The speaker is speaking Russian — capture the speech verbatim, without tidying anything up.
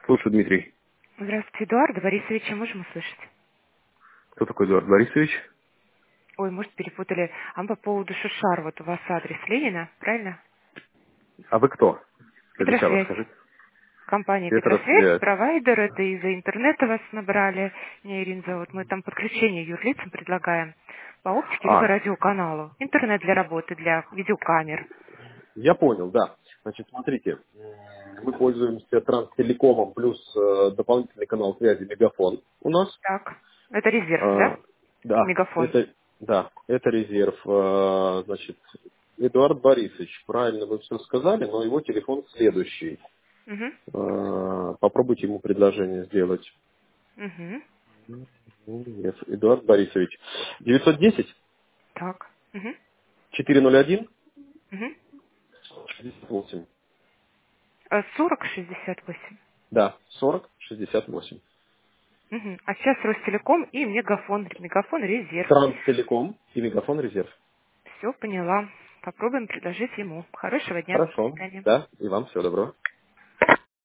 Слушай, Дмитрий, Здравствуйте, Эдуарда Борисовича можем услышать? кто такой Эдуард Борисович? Ой, может, перепутали. А по поводу Шушар, вот у вас адрес Ленина, правильно? А вы кто? Для начала Петросвязь. скажите. Компания Петросвязь, Петросвязь. провайдер, это из-за интернета вас набрали. Меня Ирина зовут. Мы там подключение юрлицам предлагаем по оптике либо А, радиоканалу. Интернет для работы, для видеокамер. я понял, да. Значит, смотрите, м, мы пользуемся Транстелекомом плюс э, дополнительный канал связи Мегафон у нас. Так, это резерв, А, да? да, Мегафон. это, да, это резерв. э, значит, Эдуард Борисович, правильно вы все сказали, но его телефон следующий. Угу. Э, попробуйте ему предложение сделать. Угу. Нет, Эдуард Борисович. девятьсот десять Так. Угу. четыреста ноль один Угу. шестьдесят восемь. сорок шестьдесят восемь. Да, сорок шестьдесят восемь. Мгм. А сейчас Ростелеком и Мегафон. Мегафон резерв. Транстелеком и Мегафон Резерв. Все поняла. Попробуем предложить ему. Хорошего дня. До Хорошо. свидания. Да, и вам всего доброго.